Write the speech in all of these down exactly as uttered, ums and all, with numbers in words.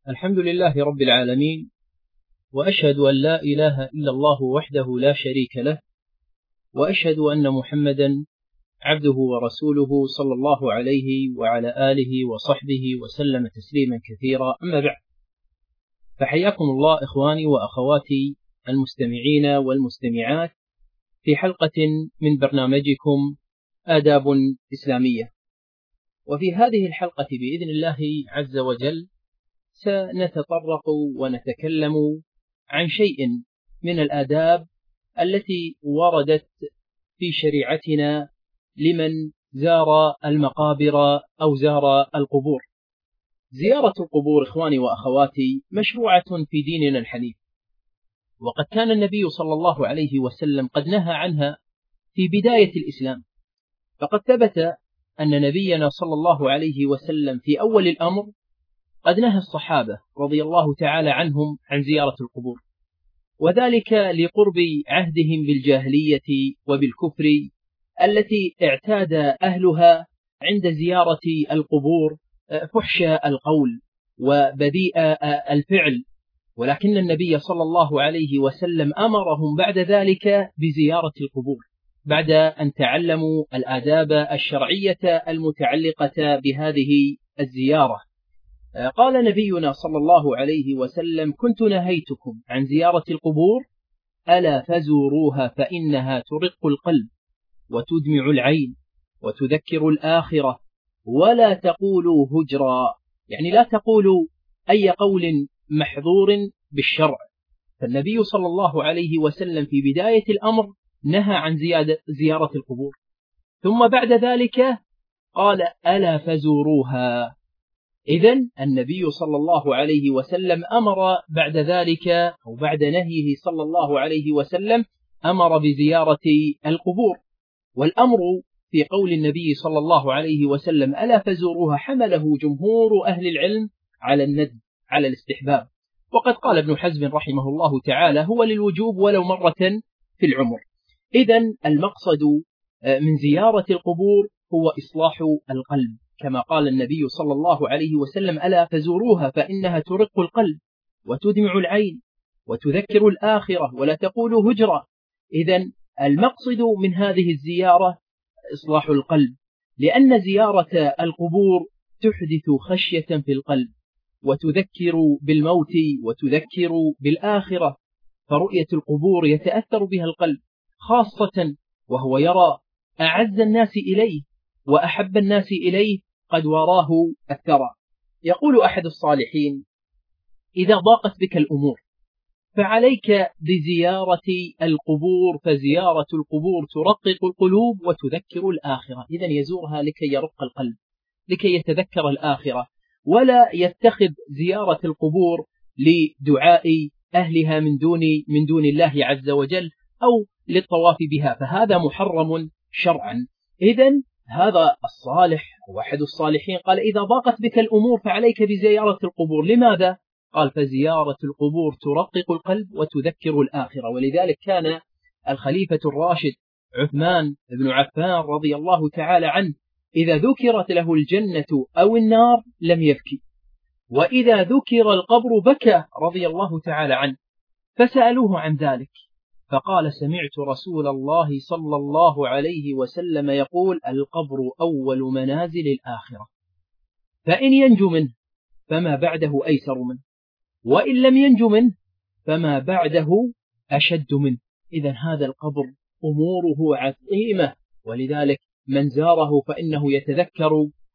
الحمد لله رب العالمين، وأشهد أن لا إله إلا الله وحده لا شريك له، وأشهد أن محمدا عبده ورسوله صلى الله عليه وعلى آله وصحبه وسلم تسليما كثيرا. أما بعد، فحياكم الله إخواني وأخواتي المستمعين والمستمعات في حلقة من برنامجكم آداب إسلامية. وفي هذه الحلقة بإذن الله عز وجل سنتطرق ونتكلم عن شيء من الآداب التي وردت في شريعتنا لمن زار المقابر أو زار القبور. زيارة القبور إخواني وأخواتي مشروعة في ديننا الحنيف، وقد كان النبي صلى الله عليه وسلم قد نهى عنها في بداية الإسلام، فقد ثبت أن نبينا صلى الله عليه وسلم في أول الأمر قد نهى الصحابة رضي الله تعالى عنهم عن زيارة القبور، وذلك لقرب عهدهم بالجاهلية وبالكفر التي اعتاد أهلها عند زيارة القبور فحش القول وبذيء الفعل، ولكن النبي صلى الله عليه وسلم أمرهم بعد ذلك بزيارة القبور بعد أن تعلموا الآداب الشرعية المتعلقة بهذه الزيارة. قال نبينا صلى الله عليه وسلم: كنت نهيتكم عن زيارة القبور ألا فزوروها فإنها ترق القلب وتدمع العين وتذكر الآخرة ولا تقولوا هجرا، يعني لا تقولوا أي قول محظور بالشرع. فالنبي صلى الله عليه وسلم في بداية الأمر نهى عن زيارة القبور، ثم بعد ذلك قال: ألا فزوروها. إذن النبي صلى الله عليه وسلم أمر بعد ذلك أو بعد نهيه صلى الله عليه وسلم أمر بزيارة القبور، والأمر في قول النبي صلى الله عليه وسلم ألا فزوروها حمله جمهور أهل العلم على الندب، على الاستحباب، وقد قال ابن حزم رحمه الله تعالى: هو للوجوب ولو مرة في العمر. إذن المقصد من زيارة القبور هو إصلاح القلب، كما قال النبي صلى الله عليه وسلم: ألا فزوروها فإنها ترق القلب وتدمع العين وتذكر الآخرة ولا تقولوا هجرا. إذن المقصد من هذه الزيارة إصلاح القلب، لأن زيارة القبور تحدث خشية في القلب وتذكر بالموت وتذكر بالآخرة، فرؤية القبور يتأثر بها القلب، خاصة وهو يرى أعز الناس إليه وأحب الناس إليه قد وراه الثرى. يقول أحد الصالحين: إذا ضاقت بك الأمور فعليك بزيارة القبور، فزيارة القبور ترقق القلوب وتذكر الآخرة. إذن يزورها لكي يرق القلب، لكي يتذكر الآخرة، ولا يتخذ زيارة القبور لدعاء أهلها من دون من دون الله عز وجل أو للطواف بها، فهذا محرم شرعا. إذن هذا الصالح واحد الصالحين قال: إذا ضاقت بك الأمور فعليك بزيارة القبور. لماذا؟ قال: فزيارة القبور ترقق القلب وتذكر الآخرة. ولذلك كان الخليفة الراشد عثمان بن عفان رضي الله تعالى عنه إذا ذكرت له الجنة أو النار لم يبكي، وإذا ذكر القبر بكى رضي الله تعالى عنه، فسألوه عن ذلك فقال: سمعت رسول الله صلى الله عليه وسلم يقول: القبر أول منازل الآخرة، فإن ينجو منه فما بعده أيسر منه، وإن لم ينجو منه فما بعده أشد منه. إذن هذا القبر أموره عظيمة، ولذلك من زاره فإنه يتذكر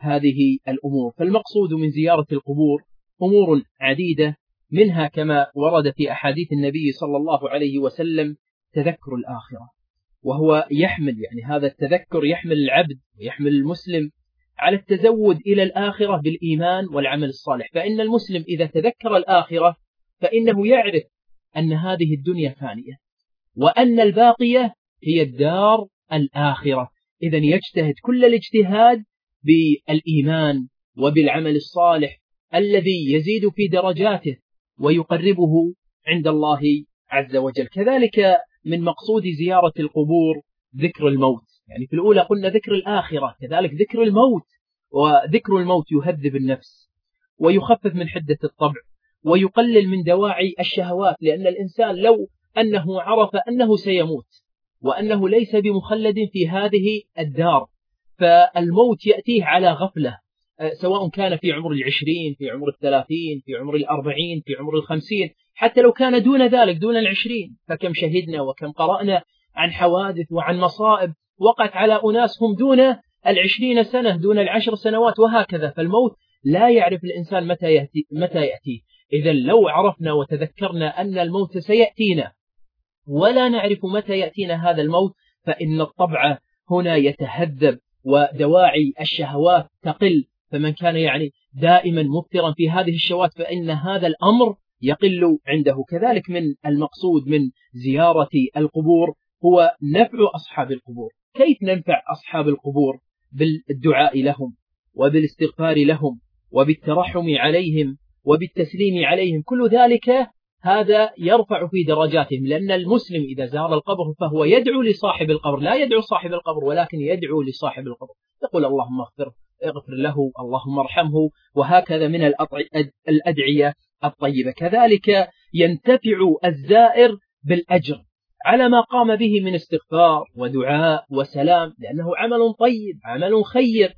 هذه الأمور. فالمقصود من زيارة القبور أمور عديدة، منها كما ورد في أحاديث النبي صلى الله عليه وسلم تذكر الآخرة، وهو يحمل يعني هذا التذكر يحمل العبد ويحمل المسلم على التزود إلى الآخرة بالإيمان والعمل الصالح. فإن المسلم إذا تذكر الآخرة فإنه يعرف أن هذه الدنيا فانية وأن الباقية هي الدار الآخرة. إذن يجتهد كل الاجتهاد بالإيمان وبالعمل الصالح الذي يزيد في درجاته ويقربه عند الله عز وجل. كذلك من مقصود زيارة القبور ذكر الموت، يعني في الأولى قلنا ذكر الآخرة، كذلك ذكر الموت، وذكر الموت يهذب النفس ويخفف من حدة الطبع ويقلل من دواعي الشهوات، لأن الإنسان لو أنه عرف أنه سيموت وأنه ليس بمخلد في هذه الدار، فالموت يأتيه على غفلة، سواء كان في عمر العشرين، في عمر الثلاثين، في عمر الأربعين، في عمر الخمسين، حتى لو كان دون ذلك دون العشرين، فكم شهدنا وكم قرأنا عن حوادث وعن مصائب وقعت على أناس هم دون العشرين سنة، دون العشر سنوات، وهكذا. فالموت لا يعرف الإنسان متى يأتي متى يأتيه. إذا لو عرفنا وتذكرنا أن الموت سيأتينا ولا نعرف متى يأتينا هذا الموت، فإن الطبع هنا يتهذب ودواعي الشهوات تقل. فمن كان يعني دائما مبترا في هذه الشهوات فإن هذا الأمر يقل عنده. كذلك من المقصود من زيارة القبور هو نفع أصحاب القبور. كيف ننفع أصحاب القبور؟ بالدعاء لهم وبالاستغفار لهم وبالترحم عليهم وبالتسليم عليهم، كل ذلك هذا يرفع في درجاتهم، لأن المسلم إذا زار القبر فهو يدعو لصاحب القبر، لا يدعو صاحب القبر ولكن يدعو لصاحب القبر، يقول اللهم اغفر اغفر له، اللهم ارحمه، وهكذا من الأدعية الطيبة. كذلك ينتفع الزائر بالأجر على ما قام به من استغفار ودعاء وسلام، لأنه عمل طيب عمل خير،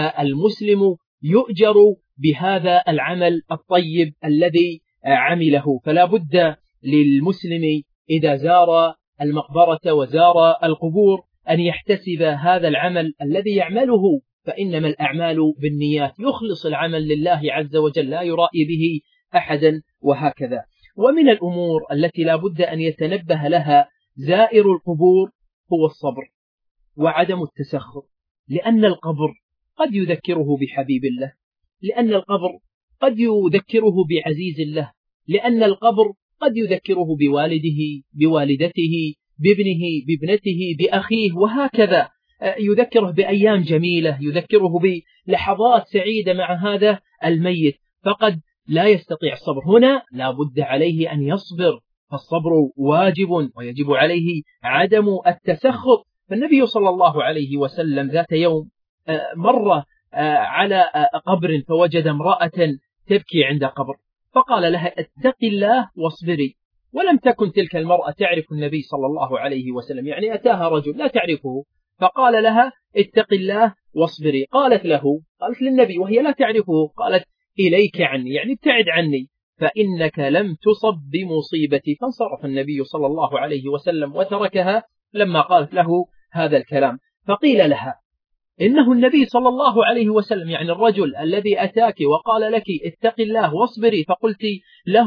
فالمسلم يؤجر بهذا العمل الطيب الذي عمله. فلا بد للمسلم إذا زار المقبرة وزار القبور أن يحتسب هذا العمل الذي يعمله، فإنما الأعمال بالنيات، يخلص العمل لله عز وجل لا يرائي به أحدا، وهكذا. ومن الأمور التي لا بد أن يتنبه لها زائر القبور هو الصبر وعدم التسخط، لأن القبر قد يذكره بحبيب الله، لأن القبر قد يذكره بعزيز الله، لأن القبر قد يذكره بوالده بوالدته بابنه بابنته بأخيه، وهكذا يذكره بأيام جميلة، يذكره بلحظات سعيدة مع هذا الميت، فقد لا يستطيع الصبر. هنا لا بد عليه أن يصبر، فالصبر واجب ويجب عليه عدم التسخط. فالنبي صلى الله عليه وسلم ذات يوم مر على قبر فوجد امرأة تبكي عند قبر، فقال لها اتق الله واصبري. ولم تكن تلك المرأة تعرف النبي صلى الله عليه وسلم، يعني أتاها رجل لا تعرفه فقال لها اتق الله واصبري. قالت له قالت للنبي وهي لا تعرفه، قالت إليك عني، يعني ابتعد عني فإنك لم تصب بمصيبتي. فانصرف النبي صلى الله عليه وسلم وتركها لما قالت له هذا الكلام. فقيل لها إنه النبي صلى الله عليه وسلم، يعني الرجل الذي أتاك وقال لك اتق الله واصبري فقلت له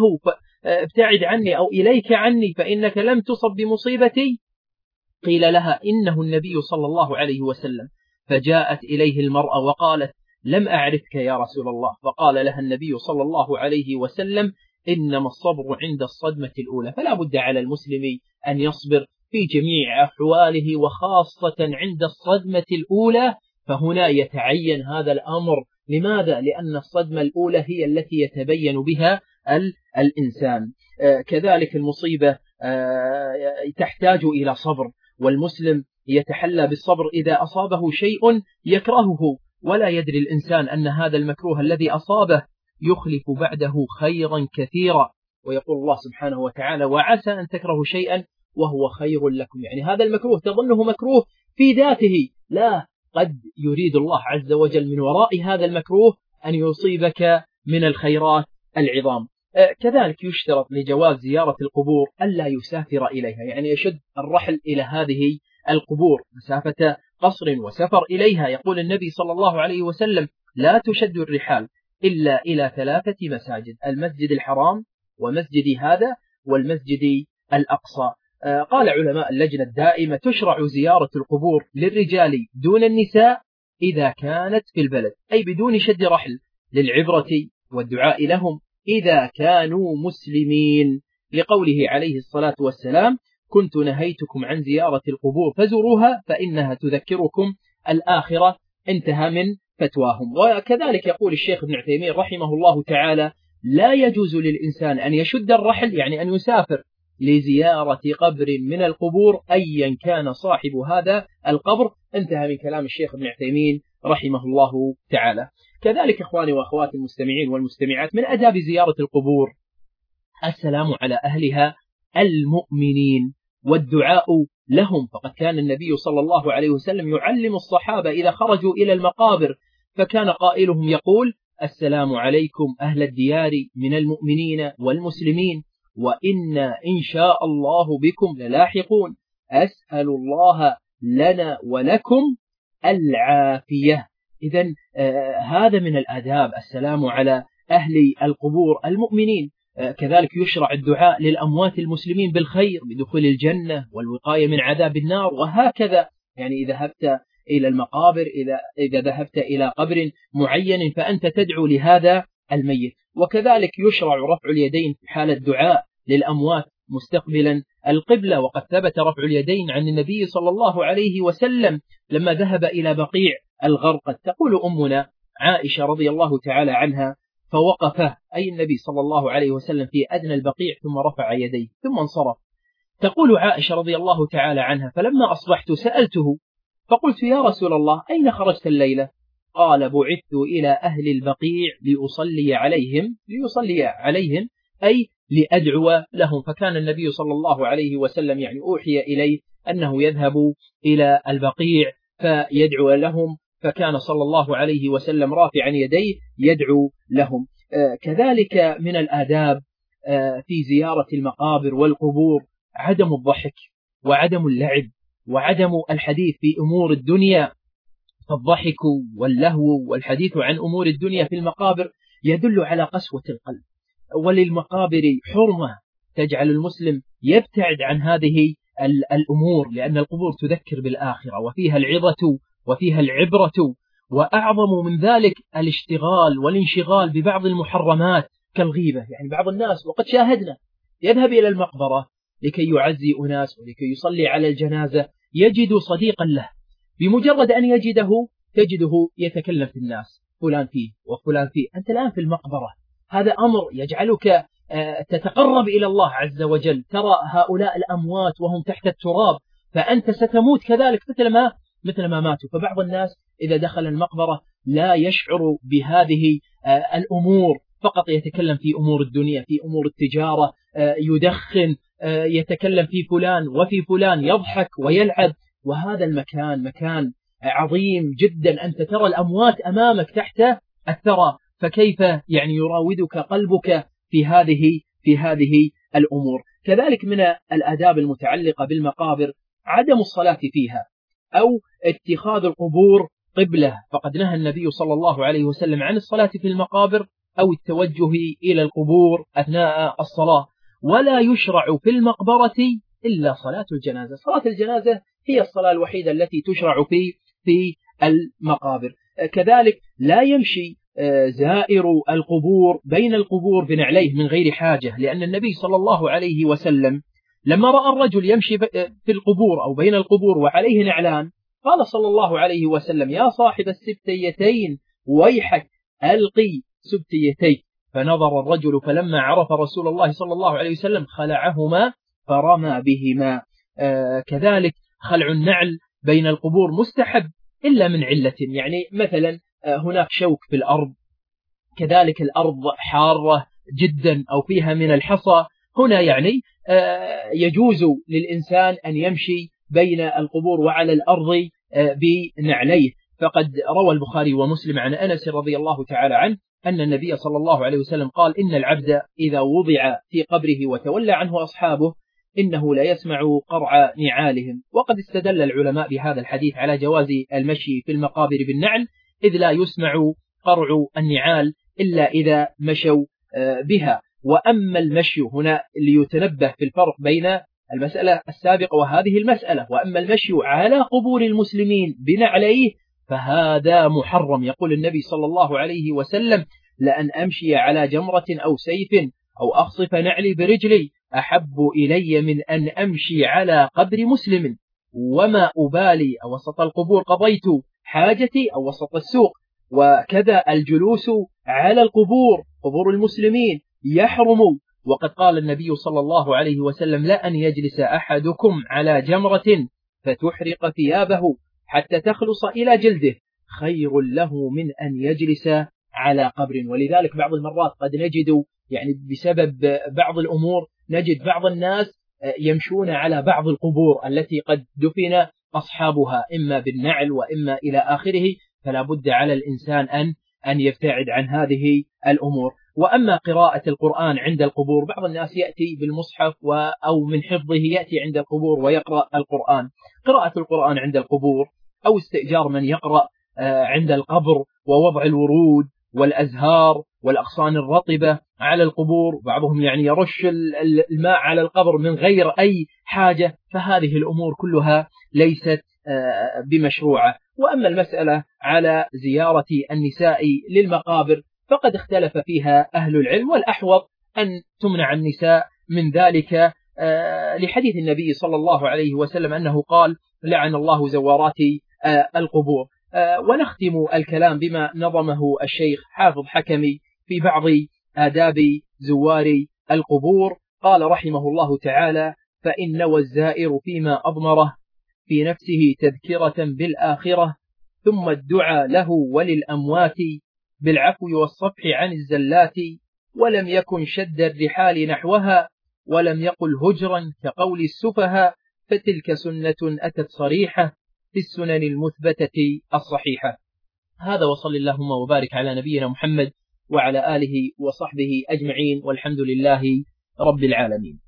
ابتعد عني أو إليك عني فإنك لم تصب بمصيبتي، قيل لها إنه النبي صلى الله عليه وسلم. فجاءت إليه المرأة وقالت لم أعرفك يا رسول الله، فقال لها النبي صلى الله عليه وسلم إنما الصبر عند الصدمة الأولى. فلا بد على المسلم أن يصبر في جميع أحواله، وخاصة عند الصدمة الأولى، فهنا يتعين هذا الأمر. لماذا؟ لأن الصدمة الأولى هي التي يتبين بها الإنسان. كذلك المصيبة تحتاج إلى صبر، والمسلم يتحلى بالصبر إذا أصابه شيء يكرهه، ولا يدري الإنسان أن هذا المكروه الذي أصابه يخلف بعده خيرا كثيرا. ويقول الله سبحانه وتعالى وعسى أن تكرهوا شيئا وهو خير لكم، يعني هذا المكروه تظنه مكروه في ذاته، لا، قد يريد الله عز وجل من وراء هذا المكروه أن يصيبك من الخيرات العظام. كذلك يشترط لجواز زيارة القبور ألا يسافر إليها، يعني يشد الرحل إلى هذه القبور مسافة قصر وسفر إليها. يقول النبي صلى الله عليه وسلم لا تشد الرحال إلا إلى ثلاثة مساجد: المسجد الحرام ومسجد هذا والمسجد الأقصى. قال علماء اللجنة الدائمة تشرع زيارة القبور للرجال دون النساء إذا كانت في البلد، أي بدون شد رحل، للعبرة والدعاء لهم إذا كانوا مسلمين، لقوله عليه الصلاة والسلام كنت نهيتكم عن زيارة القبور فزوروها فإنها تذكركم الآخرة، انتهى من فتواهم. وكذلك يقول الشيخ ابن عثيمين رحمه الله تعالى لا يجوز للإنسان أن يشد الرحل، يعني أن يسافر لزيارة قبر من القبور أيا كان صاحب هذا القبر، انتهى من كلام الشيخ ابن عثيمين رحمه الله تعالى. كذلك إخواني وأخواتي المستمعين والمستمعات، من أداب زيارة القبور السلام على أهلها المؤمنين، والدعاء لهم. فقد كان النبي صلى الله عليه وسلم يعلم الصحابة إذا خرجوا إلى المقابر فكان قائلهم يقول: السلام عليكم أهل الديار من المؤمنين والمسلمين، وإنا إن شاء الله بكم للاحقون، أسأل الله لنا ولكم العافية. إذن آه هذا من الآداب، السلام على أهل القبور المؤمنين. آه كذلك يشرع الدعاء للأموات المسلمين بالخير بدخول الجنة والوقاية من عذاب النار، وهكذا. يعني إذا ذهبت إلى المقابر، إذا, إذا ذهبت إلى قبر معين فأنت تدعو لهذا الميت. وكذلك يشرع رفع اليدين في حال الدعاء للأموات مستقبلا القبلة، وقد ثبت رفع اليدين عن النبي صلى الله عليه وسلم لما ذهب إلى بقيع الغرقد. تقول أمنا عائشة رضي الله تعالى عنها: فوقف أي النبي صلى الله عليه وسلم في أدنى البقيع ثم رفع يديه ثم انصرف. تقول عائشة رضي الله تعالى عنها: فلما أصبحت سألته فقلت: يا رسول الله أين خرجت الليلة؟ قال: بعثت إلى أهل البقيع لأصلي عليهم ليصلي عليهم أي لأدعو لهم. فكان النبي صلى الله عليه وسلم يعني أوحي إليه أنه يذهب إلى البقيع فيدعو لهم، فكان صلى الله عليه وسلم رافعا يديه يدعو لهم. آه كذلك من الآداب آه في زيارة المقابر والقبور عدم الضحك وعدم اللعب وعدم الحديث في أمور الدنيا. فالضحك واللهو والحديث عن أمور الدنيا في المقابر يدل على قسوة القلب، وللمقابر حرمة تجعل المسلم يبتعد عن هذه الأمور، لأن القبور تذكر بالآخرة وفيها العظة وفيها العبرة. وأعظم من ذلك الاشتغال والانشغال ببعض المحرمات كالغيبة. يعني بعض الناس وقد شاهدنا يذهب إلى المقبرة لكي يعزي أناس ولكي يصلي على الجنازة، يجد صديقا له، بمجرد أن يجده تجده يتكلم في الناس: فلان فيه وفلان فيه. أنت الآن في المقبرة، هذا أمر يجعلك تتقرب إلى الله عز وجل. ترى هؤلاء الأموات وهم تحت التراب، فأنت ستموت كذلك مثل ما مثل ما ماتوا. فبعض الناس إذا دخل المقبرة لا يشعر بهذه الأمور، فقط يتكلم في أمور الدنيا، في أمور التجارة، يدخن، يتكلم في فلان وفي فلان، يضحك ويلعب. وهذا المكان مكان عظيم جدا، أنت ترى الأموات أمامك تحت الثرى، فكيف يعني يراودك قلبك في هذه في هذه الأمور. كذلك من الآداب المتعلقة بالمقابر عدم الصلاة فيها أو اتخاذ القبور قبلة. فقد نهى النبي صلى الله عليه وسلم عن الصلاة في المقابر أو التوجه إلى القبور أثناء الصلاة. ولا يشرع في المقبرة إلا صلاة الجنازة. صلاة الجنازة هي الصلاة الوحيدة التي تشرع في في المقابر. كذلك لا يمشي زائر القبور بين القبور بنعليه من غير حاجة، لأن النبي صلى الله عليه وسلم لما رأى الرجل يمشي في القبور أو بين القبور وعليه نعلان قال صلى الله عليه وسلم: يا صاحب السبتيتين ويحك ألقي سبتيتيك. فنظر الرجل فلما عرف رسول الله صلى الله عليه وسلم خلعهما فرمى بهما. آه كذلك خلع النعل بين القبور مستحب إلا من علة، يعني مثلا آه هناك شوك في الأرض، كذلك الأرض حارة جدا أو فيها من الحصى، هنا يعني آه يجوز للإنسان أن يمشي بين القبور وعلى الأرض آه بنعليه. فقد روى البخاري ومسلم عن أنس رضي الله تعالى عنه أن النبي صلى الله عليه وسلم قال: إن العبد إذا وضع في قبره وتولى عنه أصحابه إنه لا يسمع قرع نعالهم. وقد استدل العلماء بهذا الحديث على جواز المشي في المقابر بالنعل، إذ لا يسمع قرع النعال إلا إذا مشوا بها. وأما المشي هنا ليتنبه في الفرق بين المسألة السابقة وهذه المسألة، وأما المشي على قبور المسلمين بنعليه فهذا محرم. يقول النبي صلى الله عليه وسلم: لأن أمشي على جمرة أو سيف أو أخصف نعلي برجلي أحب إلي من أن أمشي على قبر مسلم، وما أبالي أو وسط القبور قضيت حاجتي أو وسط السوق. وكذا الجلوس على القبور قبور المسلمين يحرم. وقد قال النبي صلى الله عليه وسلم: لأن يجلس أحدكم على جمرة فتحرق ثيابه حتى تخلص إلى جلده خير له من أن يجلس على قبر. ولذلك بعض المرات قد نجد يعني بسبب بعض الأمور نجد بعض الناس يمشون على بعض القبور التي قد دفن أصحابها إما بالنعل وإما إلى آخره، فلا بد على الإنسان أن أن يبتعد عن هذه الأمور. وأما قراءة القرآن عند القبور، بعض الناس يأتي بالمصحف أو من حفظه يأتي عند القبور ويقرأ القرآن. قراءة القرآن عند القبور أو استئجار من يقرأ عند القبر ووضع الورود والأزهار والأغصان الرطبة على القبور، بعضهم يعني يرش الماء على القبر من غير أي حاجة، فهذه الأمور كلها ليست بمشروعة. وأما المسألة على زيارة النساء للمقابر فقد اختلف فيها أهل العلم، والأحوط أن تمنع النساء من ذلك لحديث النبي صلى الله عليه وسلم أنه قال: لعن الله زوارات القبور. ونختم الكلام بما نظمه الشيخ حافظ حكمي في بعض آداب زوار القبور. قال رحمه الله تعالى: فإن نوى الزائر فيما أضمره في نفسه تذكرة بالآخرة، ثم الدعاء له وللأموات بالعفو والصفح عن الزلات، ولم يكن شد الرحال نحوها، ولم يقل هجرا كقول السفهاء، فتلك سنة أتت صريحة في السنن المثبتة الصحيحة. هذا، وصل اللهم وبارك على نبينا محمد وعلى آله وصحبه أجمعين، والحمد لله رب العالمين.